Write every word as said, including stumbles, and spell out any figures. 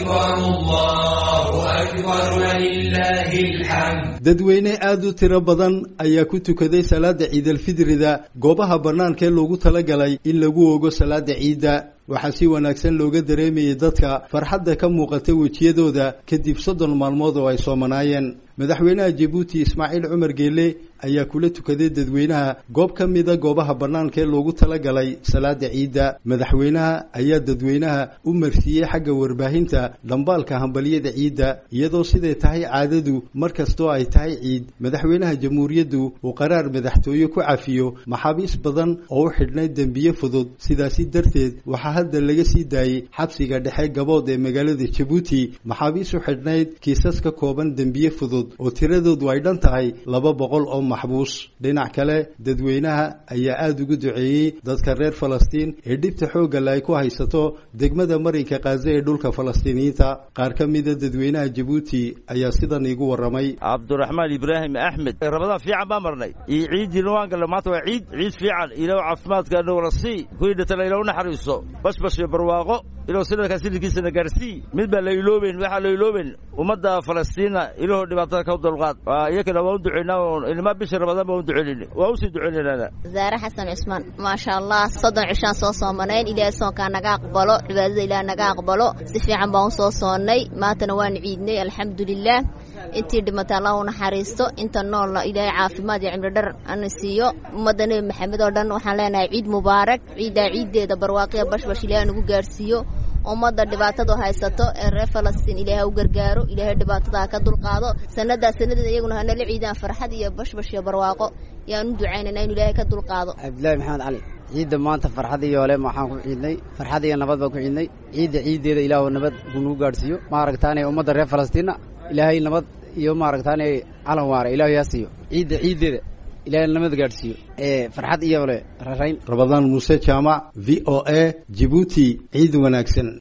أكبر الله أكبر ولله الحمد. dadweyne aad u tiro badan ayaa ku tukaday salaada ciid al-fidrida goobaha banaanka loogu talagalay in lagu oogo salaada ciida. waxaa si wanaagsan looga dareemayay dadka farxadda ka muuqatay wajiyadooda kadib soddon maalmood oo ay soomanaayeen. madaxweynaha Djibouti Ismaaciil Cumar Geele ayaa kula tukaday dadweynaha goob ka mid ah goobaha banaanka ee loogu talagalay salaada ciida. madaxweynaha ayaa dadweynaha u marsiiyay xagga warbaahinta dhambaalka hambaliyada ciida iyadoo siday tahay caadadu markastoo ay tahay ciid madaxweynaha jamhuuriyaddu uu qaraar madaxtooye ku cafiyo maxaabiis badan oo u xidhnay dambiye fudud. sidaasi darteed waxaa hadda laga sii daayay xabsiga dhexe gabood ee magaalada Djibouti maxaabiis u xidhnayd kiisas ka kooban dambiye fudud oo tiradoodu ay dhan tahay laba boqol oo maxbuus. dhinac kale dadweynaha ayaa aad ugu duceeyay dadka reer Falastiin ee dhibta xoogga leh ay ku haysato degmada marinka Gaza ee dhulka Falastiiniyiinta. qaar ka mid ah dadweynaha Djibouti ayaa sidan igu waramay. Cabdiraxmaan Ibraahim Axmed Ramadan fiican baa marnay iyo ciidina waan galay maanta waa ciid ciid fiican ilaa caafimaadka noolasi ku dhintay ilaa u naxariiso bas bas barwaaqo ilaa sanadka sidkiisana gaarsi mid baa la iloobeen waxa la iloobeen umada Falastiina ilaa dhibaatada ka dulqaad iyagana waa u duceynaa ilma bisha Ramadan baa u duceynaa waa u sii duceynaa. Zaara Xasan Cusmaan ma sha Allah soddon cishaan soo soomaneen ilaa soonka naga aqbalo cibaadada ilaa naga aqbalo si fiican baan soo soonnay maantana waan ciidnay alxamdulillah. intii dhimatay Allah u naxariisto inta nool ilaa caafimaad iyo cimri dhar aan siiyo ummadda Nabi Maxamed oo dhan waxaan leenahay ciid mubaarak ciida ciideeda barwaaqo bash bash ilaa nagu gaarsiiyo ummadda dhibaatada haysato ee reer Falastiin ilaahay u gargaaro ilaahay dhibaatada ka dulqaado sanada sanada iyaguna hana la ciidaan farxad iyo bash bash iyo barwaaqo yaan u ducaynaa in ilaahay ka dulqaado. Abdullaahi Maxamed Cali ciida maanta farxad iyo ole waxaan ku ciidnay farxad iyo nabad baan ku ciidnay ciida ciideeda ilaahay nabad uu gaarsiiyo ma aragtaanay ummadda reer Falastiin ilaahay nabad iyo ma aragtaanay calan waara ilaahay yaasiyo ciida ciideeda ilaahay nabad gaarsiiyo ee farxad iyo ole rarayn. Ramadan Muuse Jaamac V O A Djibouti ciid wanaagsan.